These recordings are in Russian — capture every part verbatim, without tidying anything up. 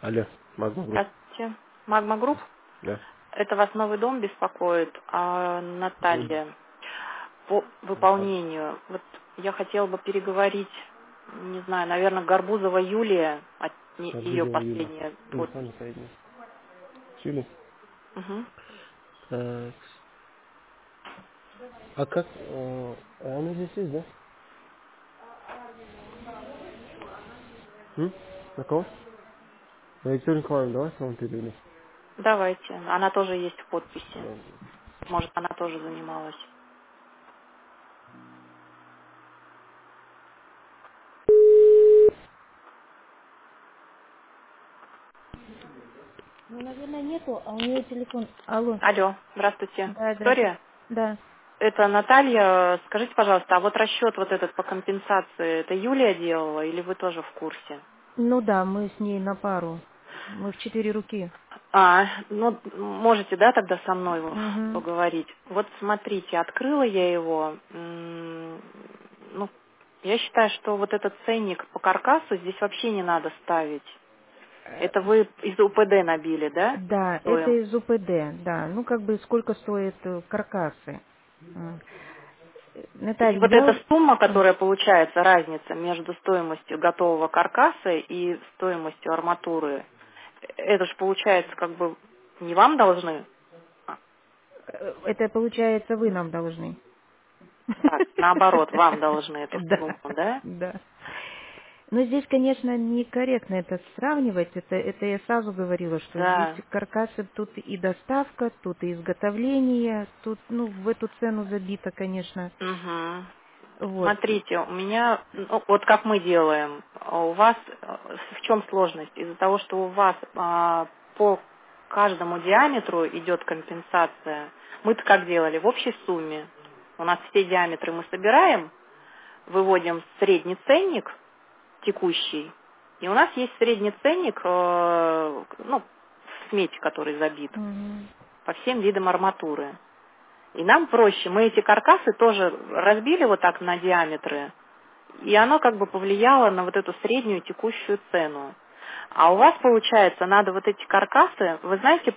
Алло, Магма Групп. Здравствуйте. Магма Групп. Да. Это вас новый дом беспокоит, а М, Наталья. По Ага. выполнению. Вот я хотела бы переговорить, не знаю, наверное, Горбузова Юлия, от не- ее Арбузова Юля. последняя Телефон подпись. средний. Юля. Мгм. Так. А как? э, Она здесь есть, да? М? На кого? На Викторию Николаевну, давай с вами перейдем. Давайте. Она тоже есть в подписи. Да. Может, она тоже занималась. Ну, наверное, нету, а у нее телефон. Алло. Алло, здравствуйте. Да, здравствуйте. Виктория? Да. Это Наталья. Скажите, пожалуйста, а вот расчет вот этот по компенсации, это Юлия делала или вы тоже в курсе? Ну да, мы с ней на пару. Мы в четыре руки. А, ну, можете, да, тогда со мной его Угу. поговорить. Вот смотрите, открыла я его, м, ну, я считаю, что вот этот ценник по каркасу здесь вообще не надо ставить. Это вы из УПД набили, да? Да, это Стоим. из УПД, да. Ну, как бы сколько стоят э, каркасы. М. И Наталья, вот я... эта у- сумма, М. которая получается, разница между стоимостью готового каркаса и стоимостью арматуры, это же получается как бы не вам должны, а, Э, Это, получается, вы нам должны. так, наоборот, вам должны эту Да, сумму, да? да. Но здесь, конечно, некорректно это сравнивать. Это, это я сразу говорила, что здесь Да. каркасы тут и доставка, тут и изготовление, тут, ну, в эту цену забито, конечно. Угу. Вот. Смотрите, у меня, ну, вот как мы делаем, а у вас э, в чем сложность? Из-за того, что у вас а, по каждому диаметру идет компенсация, мы-то как делали? В общей сумме. У нас все диаметры мы собираем, выводим средний ценник текущий, и у нас есть средний ценник, э, ну, в смете, который забит, Мгм. по всем видам арматуры. И нам проще, мы эти каркасы тоже разбили вот так на диаметры, и оно как бы повлияло на вот эту среднюю текущую цену. А у вас, получается, надо вот эти каркасы, вы знаете,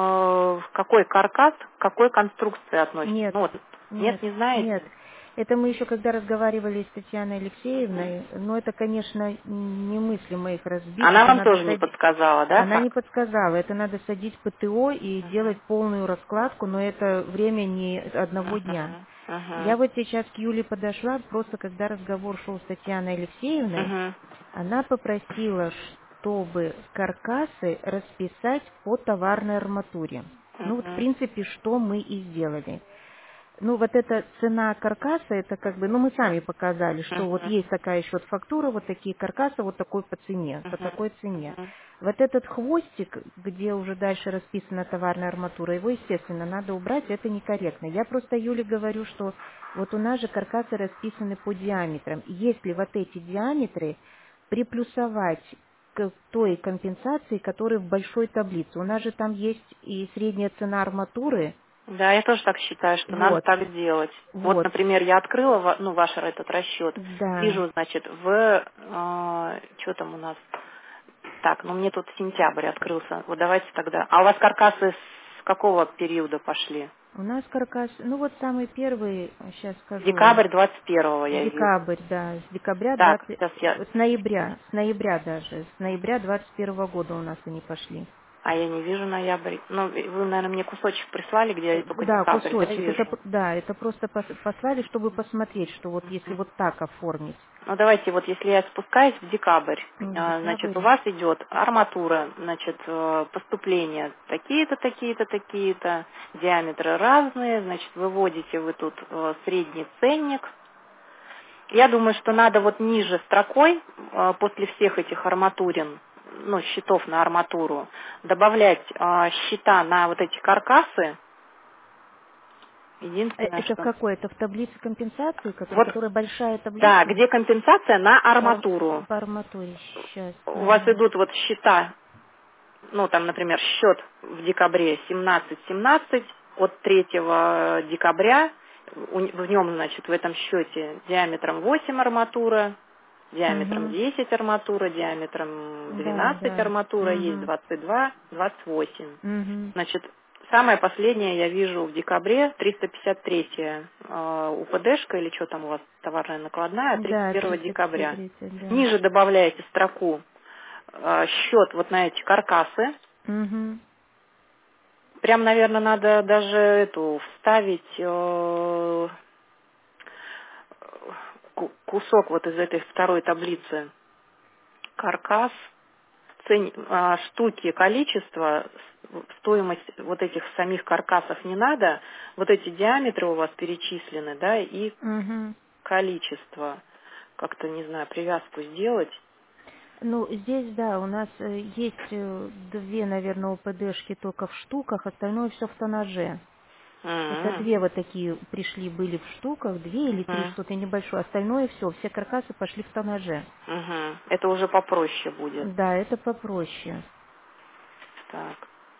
э, какой каркас к какой конструкции относится? Нет, Ну вот, нет, нет, не нет. знаете? Это мы еще когда разговаривали с Татьяной Алексеевной, но это, конечно, немыслимо их разбить. Она Это вам надо тоже не садить. подсказала, да, Она не как? подсказала, это надо садить ПТО и Мгм. делать полную раскладку, но это время не одного дня. Мгм. Я Мгм. вот сейчас к Юле подошла, просто когда разговор шел с Татьяной Алексеевной, Мгм. она попросила, чтобы каркасы расписать по товарной арматуре. Ну вот, в Мгм. принципе, что мы и сделали. Ну, вот эта цена каркаса, это как бы, ну, мы сами показали, что вот Мгм. есть такая еще вот фактура, вот такие каркасы, вот такой по цене, по Мгм. такой цене. Мгм. Вот этот хвостик, где уже дальше расписана товарная арматура, его, естественно, надо убрать, это некорректно. Я просто Юле говорю, что вот у нас же каркасы расписаны по диаметрам. И если вот эти диаметры приплюсовать к той компенсации, которая в большой таблице. У нас же там есть и средняя цена арматуры. Да, я тоже так считаю, что надо Вот, так сделать. Вот, вот, например, я открыла ва- ну, ваш этот расчет. да. Вижу, значит, в что там у нас? Так, ну мне тут сентябрь открылся. Вот давайте тогда. А у вас каркасы с какого периода пошли? У нас каркас, ну вот самый первый, сейчас скажу, Декабрь двадцать первого я вижу. декабрь, да, с декабря Так, двадцать, сейчас я... с ноября, с ноября даже, с ноября двадцать первого года у нас они пошли. А я не вижу ноябрь. Ну, вы, наверное, мне кусочек прислали, где я Э, только Да, декабрь, да, кусочек. Это, вижу. п- да, это просто пос- послали, чтобы посмотреть, что вот если вот так оформить. Ну, давайте, вот если я спускаюсь в декабрь, В а, значит, у декабрь. вас идет арматура, значит, э, поступления такие-то, такие-то, такие-то, диаметры разные, значит, выводите вы тут э, средний ценник. Я думаю, что надо вот ниже строкой, э, после всех этих арматурин, ну, счетов на арматуру, добавлять э, счета на вот эти каркасы. Э, Единственное, Это в что... какой? Это в таблице компенсации, которая, Вот, которая большая да, таблица где компенсация на по, ар- арматуру. по арматуре. Сейчас. У вас идут вот счета, ну, там, например, счет в декабре семнадцать семнадцать, от третьего декабря, у- в нем, значит, в этом счете диаметром восемь арматура, Диаметром Угу. десять арматура, диаметром Да, двенадцать да. арматура, есть Угу. двадцать два, двадцать восемь. Угу. Значит, самое последнее я вижу в декабре, триста пятьдесят третья э, УПДшка, или что там у вас, товарная накладная, тридцать Да, первого триста пятьдесят декабря. три, да. Ниже добавляете строку э, счет вот на эти каркасы. Угу. Прям, наверное, надо даже эту вставить э, ку- кусок вот из этой второй таблицы. Каркас, цен- а, штуки, количество, с- стоимость вот этих самих каркасов не надо. Вот эти диаметры у вас перечислены, да, и Угу. количество. Как-то, не знаю, привязку сделать. Ну, здесь, да, у нас э, есть э, две, наверное, ОПДшки только в штуках, остальное все в тоннаже. Это М, две вот такие пришли, были в штуках, две или три, мгм, что-то небольшое. Остальное все, все каркасы пошли в тоннаже. мгм. Это уже попроще будет. Да, это попроще. Так,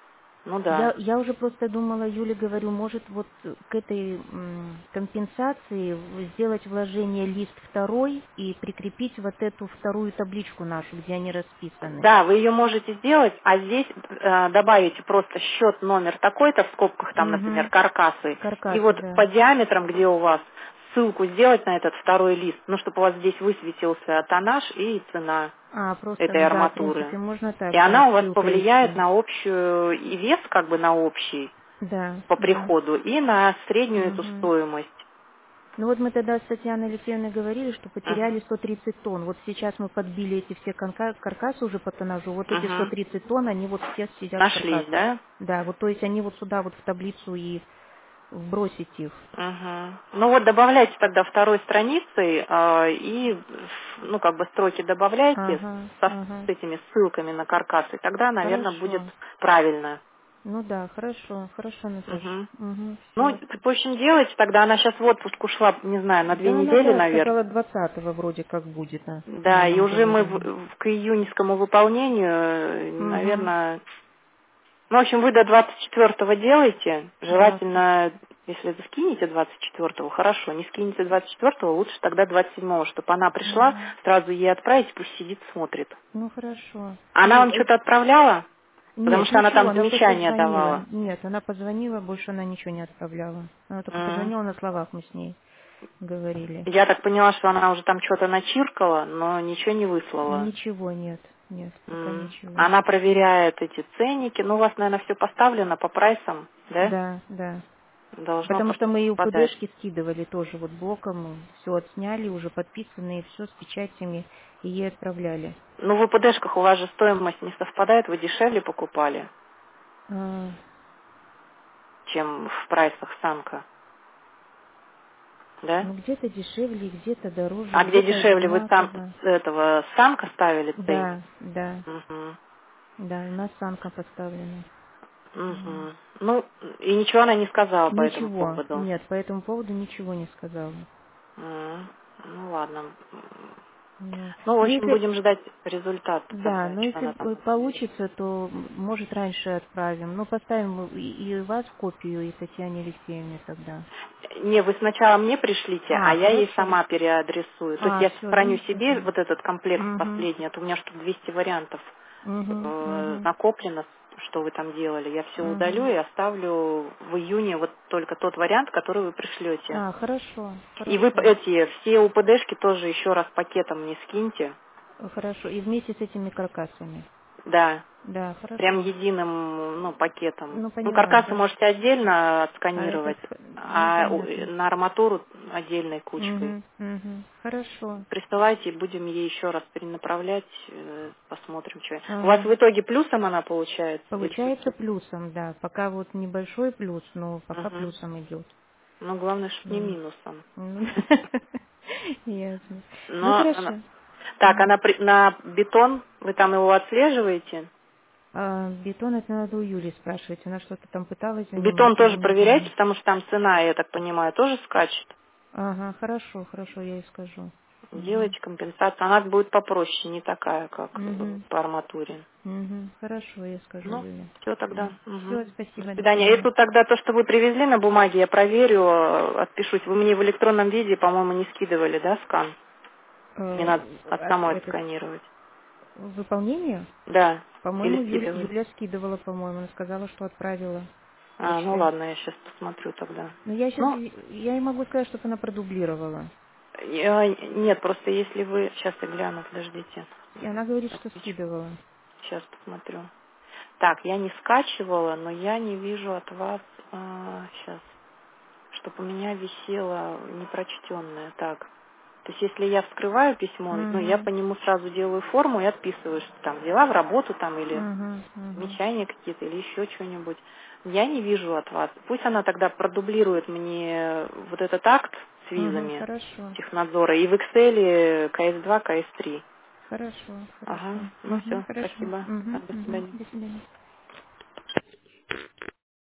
ну Я, да. я уже просто думала, Юле говорю, может вот к этой м, компенсации в- сделать вложение лист второй и прикрепить вот эту вторую табличку нашу, где они расписаны. Да, вы ее можете сделать, а здесь э, добавите просто счет, номер такой-то, в скобках там, например, Угу. каркасы, и Каркасы, вот да. по диаметрам, где у вас, ссылку сделать на этот второй лист, ну, чтобы у вас здесь высветился тоннаж и цена А, просто, этой ну да, в арматуры. принципе, можно И так, да, она у вас ссылкой повлияет идти. на общую, и вес как бы на общий Да, по да. приходу, и на среднюю эту Угу. стоимость. Ну вот мы тогда с Татьяной Алексеевной говорили, что Мгм. потеряли сто тридцать тонн. Вот сейчас мы подбили эти все конка- каркасы уже по тоннажу. Вот эти сто Мгм. тридцать тонн, они вот все сидят в Нашлись, каркасах. да? Да, вот то есть они вот сюда вот в таблицу и вбросить их. Мгм. Ну вот добавляйте тогда второй страницей а, и ну как бы строки добавляйте Ага, со, ага. с этими ссылками на каркасы, тогда, наверное, будет Хорошо. правильно. Ну да, хорошо, хорошо, Наташа. Мгм. Угу, Ну, все. в общем, делайте тогда, она сейчас в отпуск ушла, не знаю, на две Да, она, недели, да, наверное. сказала двадцатого вроде как будет, а, она Да, и нам уже мы в, говорила. в- к июньскому выполнению, Угу. наверное, ну, в общем, вы до двадцать четвёртого делаете. двадцать. Желательно, если вы скинете двадцать четвёртого, хорошо. Не скинете двадцать четвёртого, лучше тогда двадцать седьмого, чтобы она пришла, Угу. сразу ей отправить, пусть сидит, смотрит. Ну хорошо. Она Ну, вам э, что-то отправляла? Потому нет, что она ничего, там она просто замечания звонила. давала. Нет, она позвонила, больше она ничего не отправляла. Она только М. позвонила на словах, мы с ней говорили. Я так поняла, что она уже там что-то начиркала, но ничего не выслала. Ничего нет, нет, пока М. ничего. Она проверяет эти ценники. Ну, у вас, наверное, все поставлено по прайсам, да? Да, да. Должно Потому что мы и у попадать. ПДшки скидывали тоже вот блоком, все отсняли, уже подписанные, все с печатями, и ей отправляли. Ну, в ИПДшках у вас же стоимость не совпадает, вы дешевле покупали, А, чем в прайсах Санка, да? ну где-то дешевле, где-то дороже, А где где-то дешевле вы сам одинаково. с этого Санка ставили ценник? Да, да, Угу. да, у нас самка поставлена. М. Угу. Ну, и ничего она не сказала по этому Ничего, поводу. нет, по этому поводу ничего не сказала. М. Ну, ладно. Ну, Ну, в ну, общем, если, будем ждать результат да, тогда, но что если она там. э, получится, то, м, может, раньше отправим. Ну, поставим и, и вас в копию, и Татьяне Алексеевне тогда. Не, вы сначала мне пришлите, а А, я ей хорошо. сама переадресую. То есть А, я все, сохраню себе замечательно. вот этот комплект Угу, последний, а то у меня что-то двести вариантов угу, э, угу, накоплено, что вы там делали. Я все удалю угу. и оставлю в июне вот только тот вариант, который вы пришлете. А, хорошо, И вы п- хорошо. эти все УПДшки тоже еще раз пакетом мне скиньте. Хорошо. И вместе с этими каркасами. Да, Да, прям хорошо. единым, ну, пакетом. Ну, Ну, поняла, каркасы да. можете отдельно А это, отсканировать, в- ну, а у- понятно. на арматуру отдельной кучкой. Угу, угу. Хорошо. Присылайте, и будем ей еще раз перенаправлять, э, посмотрим, что. У вас Ага. в итоге плюсом она получается? Или Получается что-то? плюсом, да. Пока вот небольшой плюс, но пока Мгм. плюсом идет. Ну, главное, чтобы не Ну, минусом. ну, ясно. Ну, Но, она- хорошо. так, а М. на, при- на бетон вы там его отслеживаете? А бетон это надо у Юли спрашивать. Она что-то там пыталась Бетон заниматься, я тоже не проверяйте, знаю. потому что там цена, я так понимаю, тоже скачет. Ага, хорошо, хорошо, я ей скажу. Угу. Делайте компенсацию. Она будет попроще, не такая, как э, Угу. по арматуре. Угу. Хорошо, я скажу Ну, Юле. все тогда. Все, Мгм. До спасибо, до свидания. И свидания. тут тогда то, что вы привезли на бумаге, я проверю, э, отпишусь. Вы мне в электронном виде, по-моему, не скидывали, да, скан? Мне Э, надо от от- самой этот, отсканировать. выполнение? Да. По-моему, Или Юля, скидывать. Юля скидывала, по-моему, она сказала, что отправила А, ну почтой. ладно, я сейчас посмотрю тогда. Но я сейчас, Ну, я не могу сказать, чтобы она продублировала. я- нет, просто если вы... Сейчас я гляну, подождите. И она говорит, что Табличку. скидывала. Сейчас посмотрю. Так, я не скачивала, но я не вижу от вас... сейчас. Чтобы у меня висело непрочтенное. Так. То есть если я вскрываю письмо, ну, я Угу. по нему сразу делаю форму и отписываю, что там дела в работу там или Угу. Угу. замечания какие-то или еще что-нибудь. Я не вижу от вас. Пусть она тогда продублирует мне вот этот акт с Угу. визами Хорошо. технадзора и в Excel ка эс два, ка эс три. Хорошо. Хорошо. Ага, ну Угу. все, Хорошо. спасибо. Угу. До Угу. свидания. До свидания.